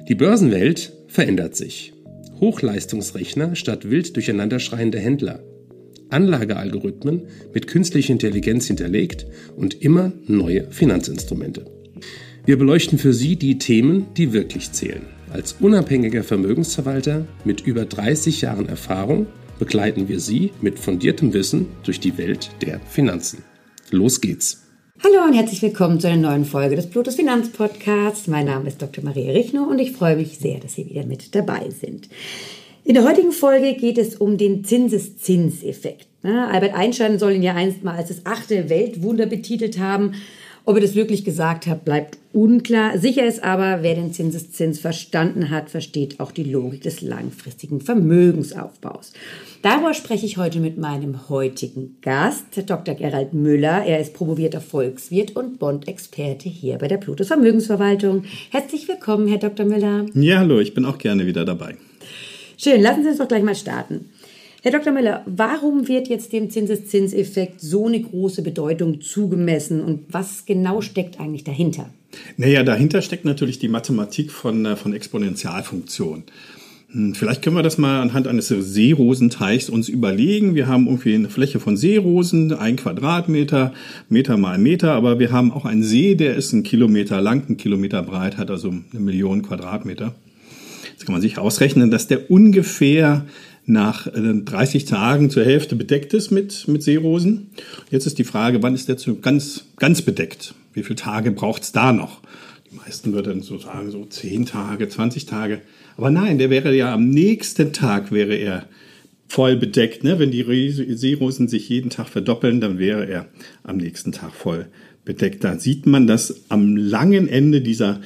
Die Börsenwelt verändert sich. Hochleistungsrechner statt wild durcheinanderschreiende Händler. Anlagealgorithmen mit künstlicher Intelligenz hinterlegt und immer neue Finanzinstrumente. Wir beleuchten für Sie die Themen, die wirklich zählen. Als unabhängiger Vermögensverwalter mit über 30 Jahren Erfahrung begleiten wir Sie mit fundiertem Wissen durch die Welt der Finanzen. Los geht's! Hallo und herzlich willkommen zu einer neuen Folge des Plutos Finanzpodcasts. Mein Name ist Dr. Maria Richnow und ich freue mich sehr, dass Sie wieder mit dabei sind. In der heutigen Folge geht es um den Zinseszinseffekt. Albert Einstein soll ihn ja einst mal als das 8. Weltwunder betitelt haben. Ob er das wirklich gesagt hat, bleibt unklar. Sicher ist aber, wer den Zinseszins verstanden hat, versteht auch die Logik des langfristigen Vermögensaufbaus. Darüber spreche ich heute mit meinem heutigen Gast, Dr. Gerald Müller. Er ist promovierter Volkswirt und Bond-Experte hier bei der Plutos Vermögensverwaltung. Herzlich willkommen, Herr Dr. Müller. Ja, hallo, ich bin auch gerne wieder dabei. Schön, lassen Sie uns doch gleich mal starten. Herr Dr. Müller, warum wird jetzt dem Zinseszinseffekt so eine große Bedeutung zugemessen und was genau steckt eigentlich dahinter? Naja, dahinter steckt natürlich die Mathematik von Exponentialfunktionen. Vielleicht können wir das mal anhand eines Seerosenteichs uns überlegen. Wir haben irgendwie eine Fläche von Seerosen, 1 Quadratmeter, Meter mal Meter, aber wir haben auch einen See, der ist 1 Kilometer lang, 1 Kilometer breit, hat also 1 Million Quadratmeter. Jetzt kann man sich ausrechnen, dass der ungefähr nach 30 Tagen zur Hälfte bedeckt ist mit Seerosen. Jetzt ist die Frage, wann ist der ganz bedeckt? Wie viele Tage braucht es da noch? Die meisten würden so sagen, so 10 Tage, 20 Tage. Aber nein, der wäre ja am nächsten Tag wäre er voll bedeckt. Ne? Wenn die Seerosen sich jeden Tag verdoppeln, dann wäre er am nächsten Tag voll bedeckt. Da sieht man, dass am langen Ende dieser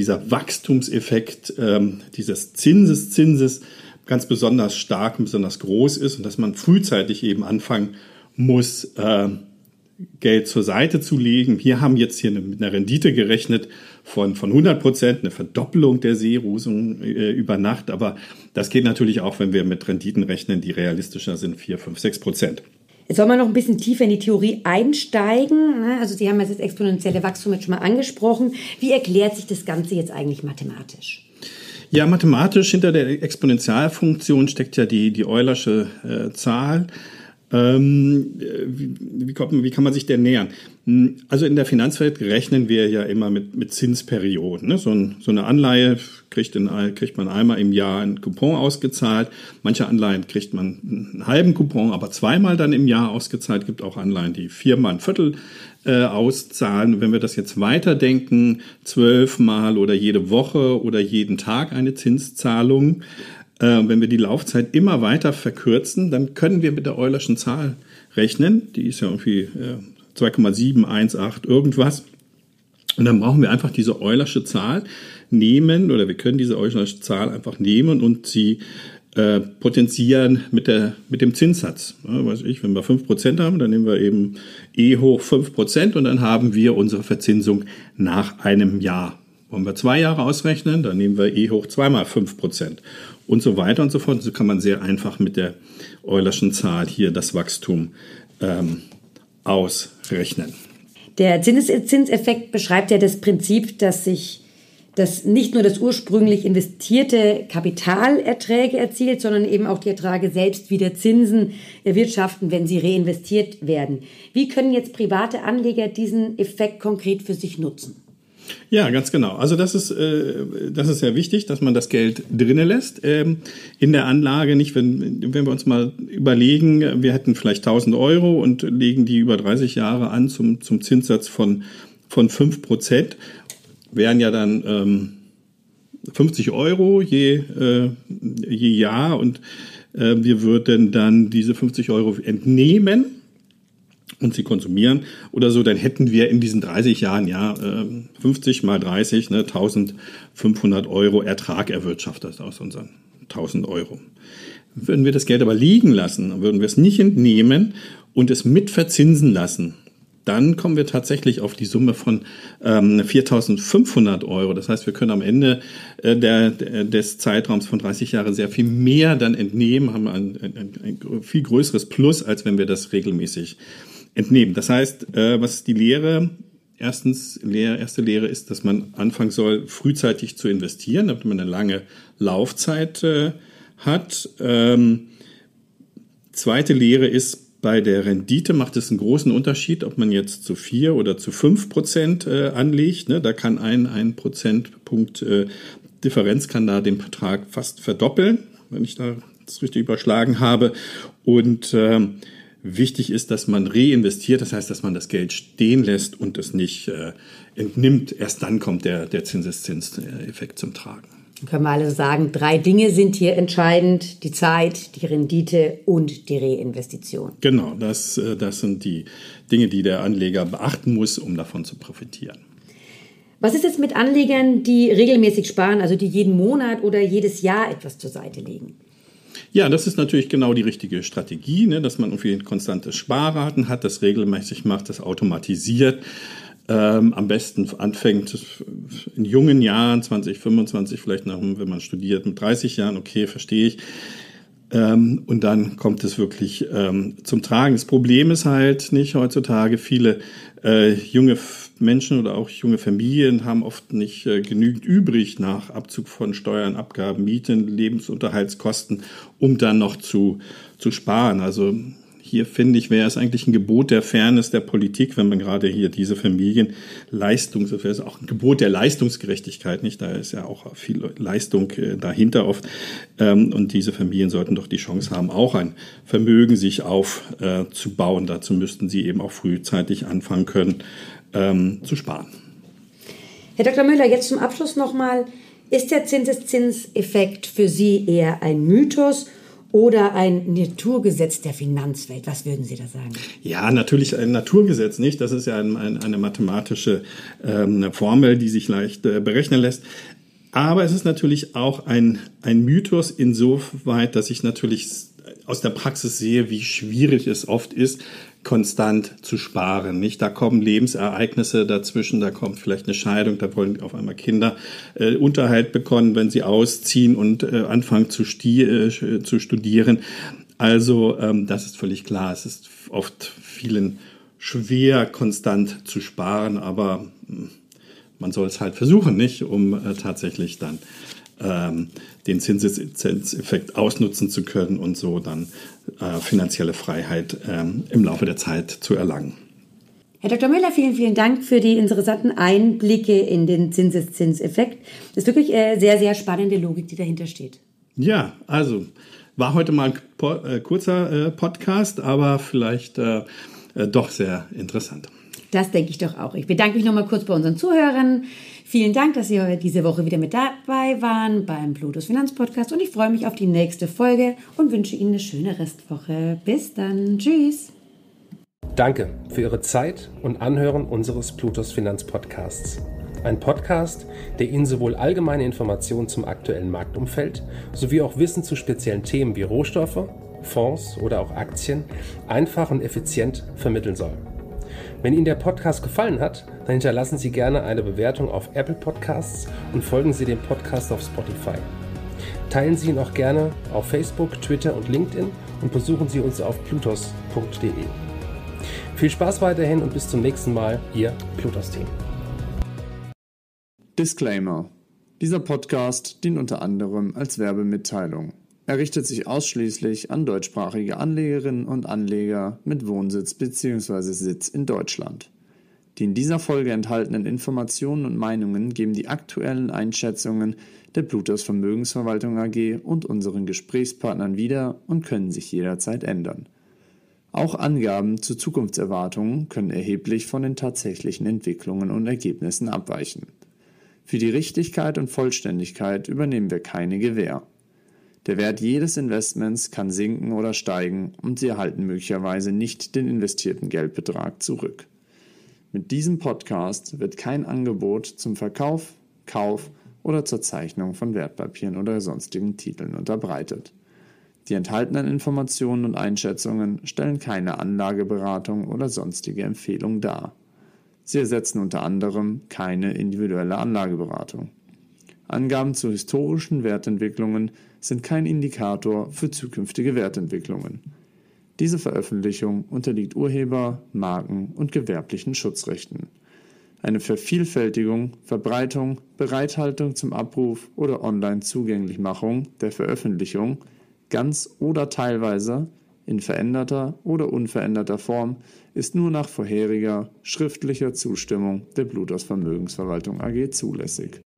Wachstumseffekt dieses Zinses ganz besonders stark und besonders groß ist und dass man frühzeitig eben anfangen muss, Geld zur Seite zu legen. Wir haben jetzt hier mit einer Rendite gerechnet von 100%, eine Verdoppelung der Seerosen über Nacht. Aber das geht natürlich auch, wenn wir mit Renditen rechnen, die realistischer sind, 4, 5, 6%. Jetzt soll man noch ein bisschen tiefer in die Theorie einsteigen. Also Sie haben jetzt das exponentielle Wachstum jetzt schon mal angesprochen. Wie erklärt sich das Ganze jetzt eigentlich mathematisch? Ja, mathematisch hinter der Exponentialfunktion steckt ja die Eulersche Zahl. Wie kann man sich der nähern? Also in der Finanzwelt rechnen wir ja immer mit Zinsperioden. Ne? So eine Anleihe kriegt man einmal im Jahr einen Coupon ausgezahlt. Manche Anleihen kriegt man einen halben Coupon, aber zweimal dann im Jahr ausgezahlt. Gibt auch Anleihen, die 4-mal ein Viertel auszahlen. Wenn wir das jetzt weiterdenken, 12-mal oder jede Woche oder jeden Tag eine Zinszahlung, wenn wir die Laufzeit immer weiter verkürzen, dann können wir mit der Eulerschen Zahl rechnen. Die ist ja irgendwie 2,718 irgendwas. Und dann brauchen wir einfach diese Eulersche Zahl nehmen oder wir können diese Eulersche Zahl einfach nehmen und sie potenzieren mit dem Zinssatz. Ja, wenn wir 5% haben, dann nehmen wir eben E hoch 5% und dann haben wir unsere Verzinsung nach einem Jahr. Wollen wir 2 Jahre ausrechnen, dann nehmen wir E hoch 2 mal 5% und so weiter und so fort. So kann man sehr einfach mit der Eulerschen Zahl hier das Wachstum ausrechnen. Der Zinseszinseffekt beschreibt ja das Prinzip, dass nicht nur das ursprünglich investierte Kapital Erträge erzielt, sondern eben auch die Erträge selbst wieder Zinsen erwirtschaften, wenn sie reinvestiert werden. Wie können jetzt private Anleger diesen Effekt konkret für sich nutzen? Ja, ganz genau. Also das ist sehr wichtig, dass man das Geld drinnen lässt in der Anlage. Nicht, wenn wir uns mal überlegen, wir hätten vielleicht 1.000 Euro und legen die über 30 Jahre an zum Zinssatz von 5%, wären ja dann 50 Euro je Jahr und wir würden dann diese 50 Euro entnehmen und sie konsumieren oder so, dann hätten wir in diesen 30 Jahren 50 mal 30, 1.500 Euro Ertrag erwirtschaftet aus unseren 1.000 Euro. Würden wir das Geld aber liegen lassen, würden wir es nicht entnehmen und es mit verzinsen lassen, dann kommen wir tatsächlich auf die Summe von 4.500 Euro. Das heißt, wir können am Ende des Zeitraums von 30 Jahren sehr viel mehr dann entnehmen, haben ein viel größeres Plus, als wenn wir das regelmäßig entnehmen. Das heißt, was ist die Lehre? erste Lehre ist, dass man anfangen soll, frühzeitig zu investieren, damit man eine lange Laufzeit hat. Zweite Lehre ist, bei der Rendite macht es einen großen Unterschied, ob man jetzt zu 4 oder zu 5% anlegt. Da kann ein Prozentpunkt Differenz kann da den Betrag fast verdoppeln, wenn ich da das richtig überschlagen habe. Und wichtig ist, dass man reinvestiert, das heißt, dass man das Geld stehen lässt und es nicht entnimmt. Erst dann kommt der Zinseszinseffekt zum Tragen. Können wir also sagen, 3 Dinge sind hier entscheidend: die Zeit, die Rendite und die Reinvestition. Genau, das sind die Dinge, die der Anleger beachten muss, um davon zu profitieren. Was ist jetzt mit Anlegern, die regelmäßig sparen, also die jeden Monat oder jedes Jahr etwas zur Seite legen? Ja, das ist natürlich genau die richtige Strategie, dass man irgendwie konstante Sparraten hat, das regelmäßig macht, das automatisiert. Am besten anfängt in jungen Jahren, 20, 25, vielleicht wenn man studiert, mit 30 Jahren, okay, verstehe ich. Und dann kommt es wirklich zum Tragen. Das Problem ist halt nicht heutzutage, viele junge Menschen oder auch junge Familien haben oft nicht genügend übrig nach Abzug von Steuern, Abgaben, Mieten, Lebensunterhaltskosten, um dann noch zu sparen. Also hier finde ich, wäre es eigentlich ein Gebot der Fairness der Politik, wenn man gerade hier diese das wäre auch ein Gebot der Leistungsgerechtigkeit, nicht? Da ist ja auch viel Leistung dahinter oft. Und diese Familien sollten doch die Chance haben, auch ein Vermögen sich aufzubauen. Dazu müssten sie eben auch frühzeitig anfangen können, zu sparen. Herr Dr. Müller, jetzt zum Abschluss nochmal. Ist der Zinseszinseffekt für Sie eher ein Mythos oder ein Naturgesetz der Finanzwelt? Was würden Sie da sagen? Ja, natürlich ein Naturgesetz, nicht? Das ist ja eine mathematische Formel, die sich leicht berechnen lässt. Aber es ist natürlich auch ein Mythos insoweit, dass ich natürlich aus der Praxis sehe, wie schwierig es oft ist, konstant zu sparen, nicht? Da kommen Lebensereignisse dazwischen, da kommt vielleicht eine Scheidung, da wollen auf einmal Kinder Unterhalt bekommen, wenn sie ausziehen und anfangen zu studieren. Also das ist völlig klar. Es ist oft vielen schwer, konstant zu sparen, aber man soll es halt versuchen, nicht? Um tatsächlich dann den Zinseszinseffekt ausnutzen zu können und so dann finanzielle Freiheit im Laufe der Zeit zu erlangen. Herr Dr. Müller, vielen, vielen Dank für die interessanten Einblicke in den Zinseszinseffekt. Das ist wirklich sehr, sehr spannende Logik, die dahinter steht. Ja, also war heute mal ein kurzer Podcast, aber vielleicht doch sehr interessant. Das denke ich doch auch. Ich bedanke mich nochmal kurz bei unseren Zuhörern. Vielen Dank, dass Sie diese Woche wieder mit dabei waren beim Plutos Finanzpodcast und ich freue mich auf die nächste Folge und wünsche Ihnen eine schöne Restwoche. Bis dann. Tschüss. Danke für Ihre Zeit und Anhören unseres Plutos Finanzpodcasts. Ein Podcast, der Ihnen sowohl allgemeine Informationen zum aktuellen Marktumfeld sowie auch Wissen zu speziellen Themen wie Rohstoffe, Fonds oder auch Aktien einfach und effizient vermitteln soll. Wenn Ihnen der Podcast gefallen hat, dann hinterlassen Sie gerne eine Bewertung auf Apple Podcasts und folgen Sie dem Podcast auf Spotify. Teilen Sie ihn auch gerne auf Facebook, Twitter und LinkedIn und besuchen Sie uns auf plutos.de. Viel Spaß weiterhin und bis zum nächsten Mal, Ihr Plutos-Team. Disclaimer: Dieser Podcast dient unter anderem als Werbemitteilung. Er richtet sich ausschließlich an deutschsprachige Anlegerinnen und Anleger mit Wohnsitz bzw. Sitz in Deutschland. Die in dieser Folge enthaltenen Informationen und Meinungen geben die aktuellen Einschätzungen der Plutos Vermögensverwaltung AG und unseren Gesprächspartnern wieder und können sich jederzeit ändern. Auch Angaben zu Zukunftserwartungen können erheblich von den tatsächlichen Entwicklungen und Ergebnissen abweichen. Für die Richtigkeit und Vollständigkeit übernehmen wir keine Gewähr. Der Wert jedes Investments kann sinken oder steigen und Sie erhalten möglicherweise nicht den investierten Geldbetrag zurück. Mit diesem Podcast wird kein Angebot zum Verkauf, Kauf oder zur Zeichnung von Wertpapieren oder sonstigen Titeln unterbreitet. Die enthaltenen Informationen und Einschätzungen stellen keine Anlageberatung oder sonstige Empfehlung dar. Sie ersetzen unter anderem keine individuelle Anlageberatung. Angaben zu historischen Wertentwicklungen sind kein Indikator für zukünftige Wertentwicklungen. Diese Veröffentlichung unterliegt Urheber-, Marken- und gewerblichen Schutzrechten. Eine Vervielfältigung, Verbreitung, Bereithaltung zum Abruf oder Online-Zugänglichmachung der Veröffentlichung, ganz oder teilweise, in veränderter oder unveränderter Form, ist nur nach vorheriger schriftlicher Zustimmung der Plutos Vermögensverwaltung AG zulässig.